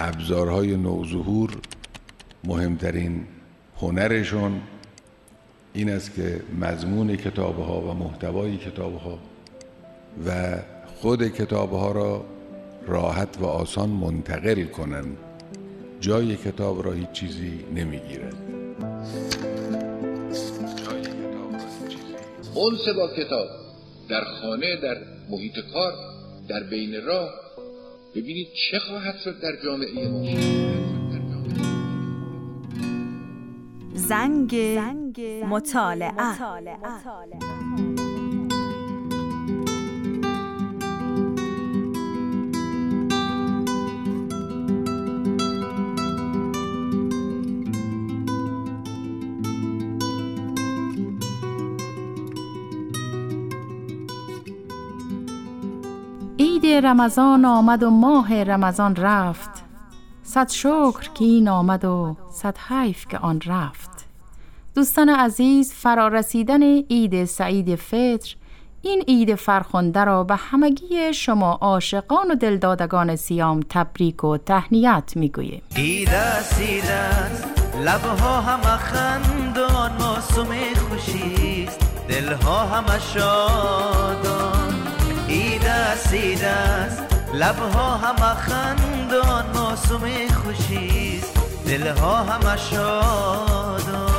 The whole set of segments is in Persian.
ابزارهای نوظهور مهمترین هنرشون این است که مضمون کتاب‌ها و محتوای کتاب‌ها و خود کتاب‌ها را راحت و آسان منتقل کنند. جای کتاب را هیچ چیزی نمیگیرد. انس با کتاب در خانه، در محیط کار، در بین راه، ببینید چه خواهد شد در جامعه ما. زنگ مطالعه. عید رمضان آمد و ماه رمضان رفت، صد شکر که این آمد و صد حیف که آن رفت. دوستان عزیز، فرارسیدن عید سعید فطر، این عید فرخنده را به همگی شما عاشقان و دلدادگان صیام تبریک و تهنیت میگوییم. عید است، عید است، لبها همه خندان، موسم خوشیست، دلها همه شادان. عید است، عید است، لبها همه خندان، موسم خوشیست، دلها همه شادان.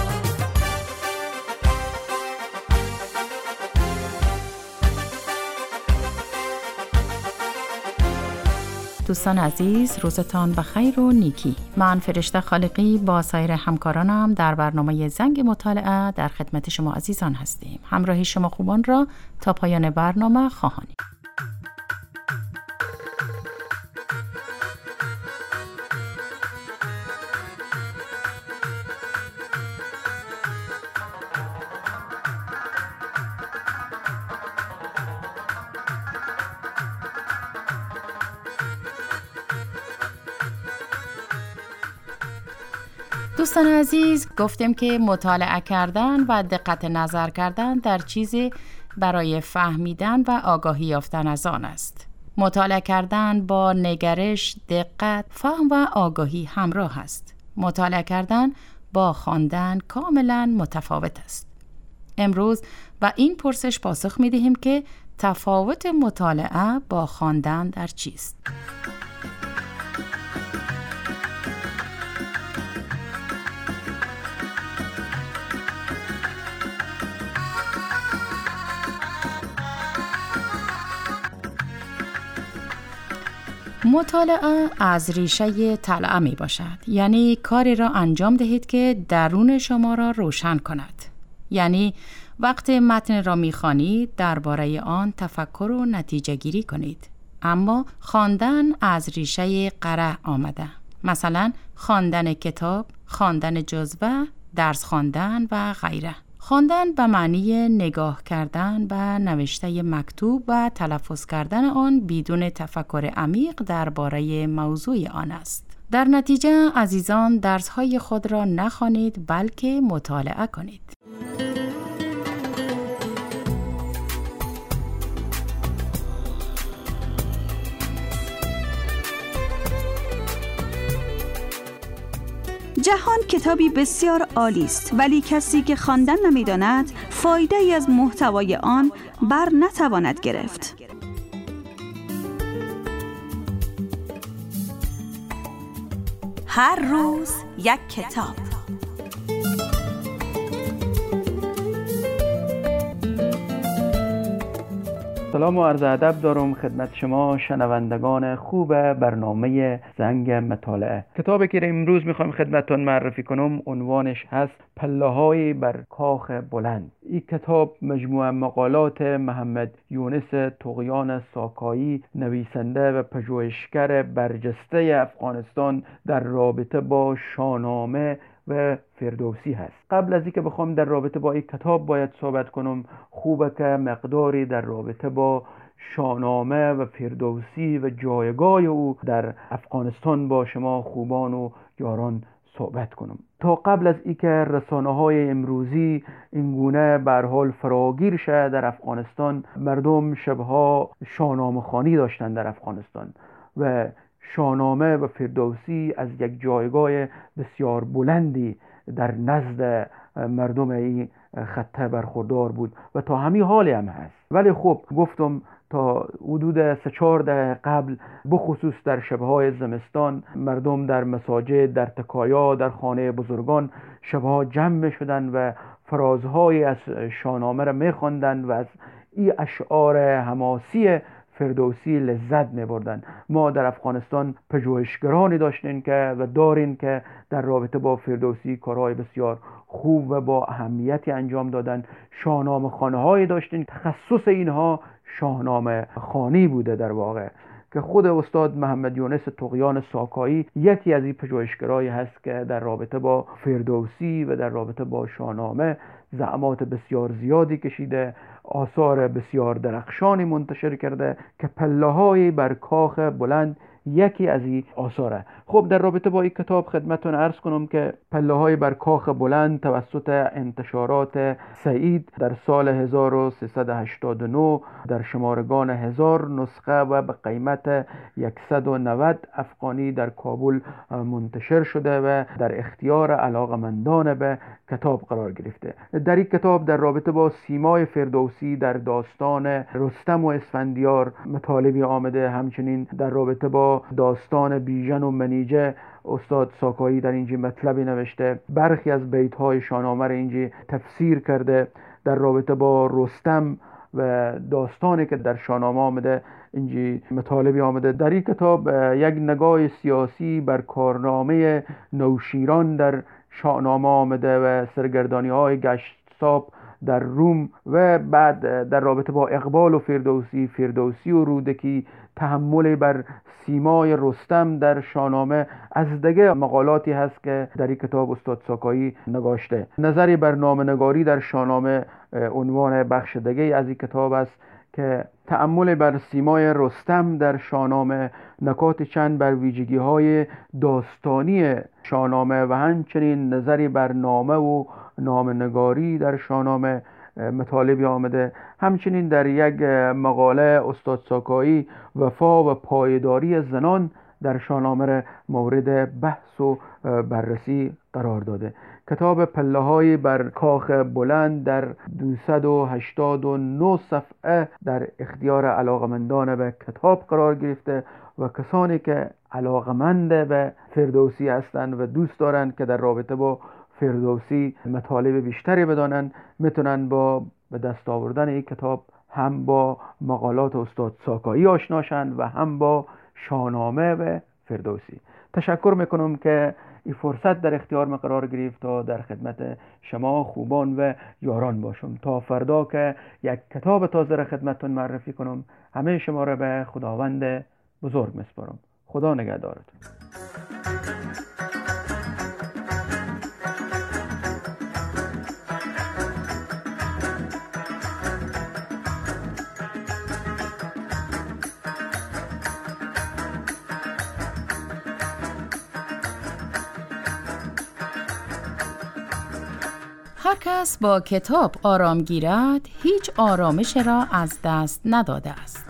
دوستان عزیز، روزتان بخیر و نیکی. من فرشته خالقی با سایر همکارانم در برنامه زنگ مطالعه در خدمت شما عزیزان هستیم. همراهی شما خوبان را تا پایان برنامه خواهانیم. دوستان عزیز، گفتیم که مطالعه کردن و دقت نظر کردن در چیزی برای فهمیدن و آگاهی یافتن از آن است. مطالعه کردن با نگرش، دقت، فهم و آگاهی همراه است. مطالعه کردن با خواندن کاملا متفاوت است. امروز با این پرسش پاسخ می‌دهیم که تفاوت مطالعه با خواندن در چیست؟ مطالعه از ریشه طلعه می باشد، یعنی کاری را انجام دهید که درون شما را روشن کند. یعنی وقتی متن را می خوانید درباره آن تفکر و نتیجه گیری کنید. اما خواندن از ریشه قرأ آمده. مثلا خواندن کتاب، خواندن جزوه، درس خواندن و غیره. خواندن به معنی نگاه کردن به نوشته مکتوب و تلفظ کردن آن بدون تفکر عمیق درباره موضوع آن است. در نتیجه عزیزان، درس‌های خود را نخوانید بلکه مطالعه کنید. جهان کتابی بسیار عالی است، ولی کسی که خواندن نمی‌داند فایده ای از محتوای آن بر نتواند گرفت. هر روز یک کتاب. سلام و عرض ادب دارم خدمت شما شنوندگان خوب برنامه زنگ مطالعه. کتابی که امروز میخوایم خدمتتون معرفی کنم عنوانش هست پله‌های بر کاخ بلند. این کتاب مجموعه مقالات محمد یونس طغیان ساکایی، نویسنده و پژوهشگر برجسته افغانستان در رابطه با شاهنامه و فردوسی هست. قبل از اینکه بخوام در رابطه با این کتاب باید صحبت کنم، خوبه که مقداری در رابطه با شاهنامه و فردوسی و جایگاه او در افغانستان با شما خوبان و یاران صحبت کنم. تا قبل از اینکه رسانه‌های امروزی اینگونه به هر حال فراگیر شد در افغانستان، مردم شبها شاهنامه خوانی داشتن در افغانستان و شاهنامه و فردوسی از یک جایگاه بسیار بلندی در نزد مردم این خطه برخوردار بود و تا همین حالی هم هست. ولی خب گفتم تا حدود 3-4 دقیقه قبل بخصوص در شبهای زمستان مردم در مساجد، در تکایا، در خانه بزرگان شبها جمع شدن و فرازهای از شاهنامه را می‌خواندند و از این اشعار حماسی فردوسی لذت می‌بردند. ما در افغانستان پژوهشگرانی داشتیم که و داریم که در رابطه با فردوسی کارهای بسیار خوب و با اهمیتی انجام دادن. شاهنامه خانه‌هایی داشتیم، تخصص اینها شاهنامه خوانی بوده در واقع، که خود استاد محمد یونس طغیان ساکایی یکی از این پژوهشگرایی هست که در رابطه با فردوسی و در رابطه با شاهنامه زحمات بسیار زیادی کشیده، آثار بسیار درخشانی منتشر کرده که پله‌های بر کاخ بلند یکی از این آثاره. خب در رابطه با این کتاب خدمتتون عرض کنم که پله‌های بر کاخ بلند توسط انتشارات سعید در سال 1389 در شمارگان 1000 نسخه و به قیمت 190 افغانی در کابل منتشر شده و در اختیار علاقمندان به کتاب قرار گرفته. در این کتاب در رابطه با سیمای فردوسی در داستان رستم و اسفندیار مطالبی آمده، همچنین در رابطه با داستان بیژن و منیژه استاد ساکایی در اینجا مطلبی نوشته، برخی از بیت‌های شاهنامه را اینجا تفسیر کرده. در رابطه با رستم و داستانی که در شاهنامه آمده اینجا مطالبی آمده. در این کتاب یک نگاه سیاسی بر کارنامه نوشیران در شاهنامه آمده و سرگردانی‌های گشتاسپ در روم و بعد در رابطه با اقبال و فردوسی و رودکی تحمل بر سیمای رستم در شاهنامه از دیگه مقالاتی هست که در این کتاب استاد ساکایی نگاشته. نظری بر نامه‌نگاری در شاهنامه عنوان بخش دیگه از این کتاب است که تأمل بر سیمای رستم در شاهنامه، نکات چند بر ویژگی‌های داستانی شاهنامه و همچنین نظری بر نامه و نامه‌نگاری در شاهنامه مطالبی آمده. همچنین در یک مقاله استاد ساکایی وفا و پایداری زنان در شاهنامه را مورد بحث و بررسی قرار داده. کتاب پله‌های بر کاخ بلند در 289 صفحه در اختیار علاقمندان به کتاب قرار گرفته و کسانی که علاقمند به فردوسی هستند و دوست دارند که در رابطه با فردوسی مطالب بیشتری بدانند میتونن با به دست آوردن این کتاب هم با مقالات استاد ساکایی آشناشند و هم با شاهنامه و فردوسی. تشکر میکنم که این فرصت در اختیار من قرار گرفت تا در خدمت شما خوبان و یاران باشم. تا فردا که یک کتاب تازه را خدمتتون معرفی کنم، همه شما را به خداوند بزرگ میسپارم. خدا نگهدارتون. هر کس با کتاب آرام گیرد هیچ آرامش را از دست نداده است.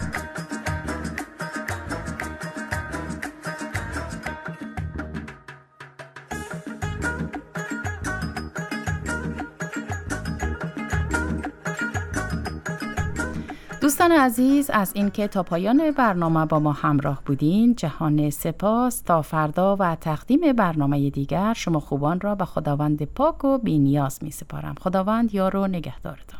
دوستان عزیز، از اینکه تا پایان برنامه با ما همراه بودین جهان سپاس. تا فردا و تقدیم برنامه دیگر شما خوبان را به خداوند پاک و بی‌نیاز می سپارم. خداوند یار و نگهدارتان.